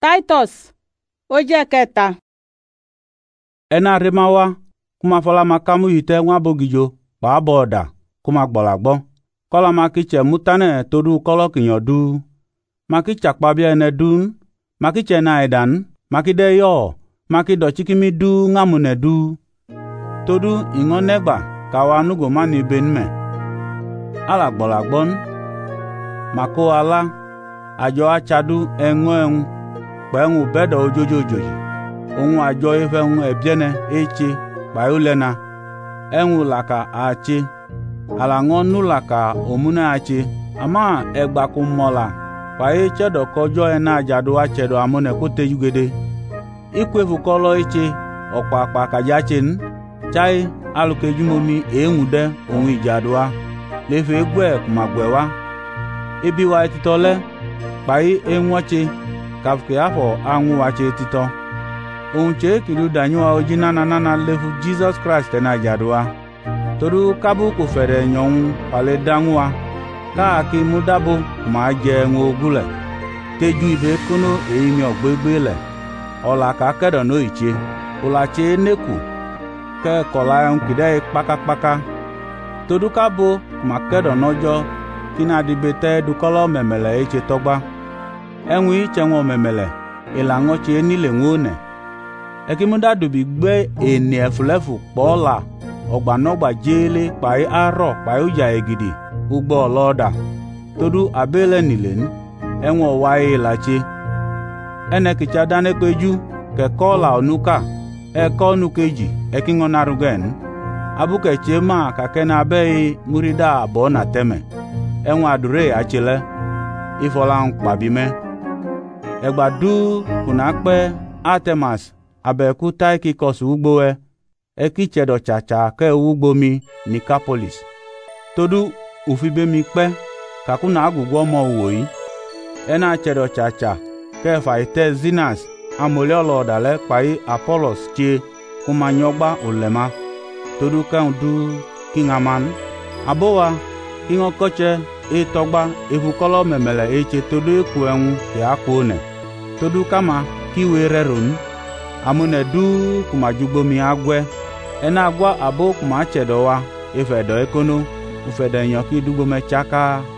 Titus oje kẹta. Ena remawa kuma fola makamu yite nwa bogijo pa boda kuma gbolagbo kola makiche mutane todu kolo kinyodu makicha kpabia ene dun makiche na edan makide yo makido chikimi du ngamune du todu ingonegba kawa nugo mani benme ala gbolagbon mako ala ajo achadu enwen pẹ̀hún bẹ́dọ̀ ojojojoji ohun àjọ ifẹ̀hún ẹ̀bíẹ́nẹ eche pàílẹ́na ẹ̀hún làkà àche àlàngọ́ nú làkà òmúnẹ àche àmà ẹgbàkú mọ́la pàí chẹ́dọ̀ kọjọ́ ẹ̀nà àjàdó àchẹ̀dọ̀ àmúnẹ̀ kó tẹ́júgede ikwefu kọ́lọ́ eche ọ̀pàpà kàjáchen chai alùkejúmomi èéhùn dẹ́ ohun ìjàdóa lẹ́fẹ̀ẹ́ gbẹ́ kùmàgbẹ̀wá ebi wa etitọ́lẹ́ pàí ẹ̀wọ́che kafke afọ anwụ wache tito ohun che kilu danywa oji nana lefu Jesus Christ na jadua toru kabu ko fere nyonwu pale dangwa ka aki mudabo ma je nwo ogule teju ibe kono eimi ogbegbele ola ka kedo no iche ola che neku ke kola en kide pakapaka toru kabo ma kedo nojo kina dibete dukolo memele eche togba enwi chenwo memele ilango che nile ngone ekimuda dubi gbe eni efulefu pola ogbanogba jele pai aro pai uja egidi ugbo oloda todu abele nilen enwo wai lache ene kicha dane peju ke kola onuka eko nukeji ekingo narugen abuke chema kakena be murida bona teme enwa adure achile ifola nkpabime egbadu kunakpe Artemas abeku Tychicus ugbowe ekichedo chacha ke ugbomi Nicopolis todu ufibemi kpe kakuna agugwo mo uwoi ena chedo chacha ke faite Zinas amoliolo dale pai Apollos che kumanyogba ulema todu kan du kingaman abowa kingokoche etogba evukolo memele eche todu ekuenwu ya kwone todu kama kiwererun amune du kumajugbomi agwe ena agwa abo kuma chedowa ifedo ekono ufedo nyoki dugbo mechaka